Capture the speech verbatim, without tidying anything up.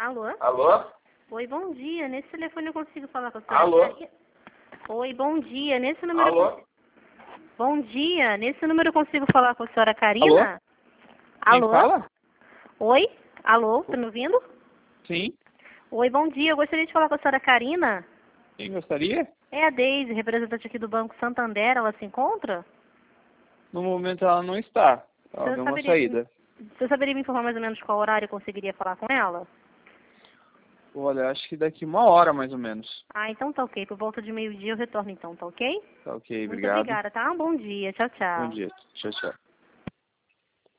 Alô? Alô? Oi, bom dia. Nesse telefone eu consigo falar com a senhora Alô? Karina? Oi, bom dia. Nesse número eu Alô? consigo... Bom dia. Nesse número eu consigo falar com a senhora Karina? Quem Alô? fala? Oi? Alô? Tá me ouvindo? Sim. Oi, bom dia. Eu gostaria de falar com a senhora Karina. Quem gostaria? É a Deise, representante aqui do Banco Santander. Ela se encontra? No momento ela não está. Ela Você deu uma saberia, saída. você saberia me informar mais ou menos qual horário eu conseguiria falar com ela? Olha, acho que daqui uma hora mais ou menos. Ah, então tá ok. Por volta de meio-dia eu retorno então, tá ok? Tá ok, Muito obrigado. obrigada, tá? Bom dia. Tchau, Bom tchau. dia. Tchau, tchau.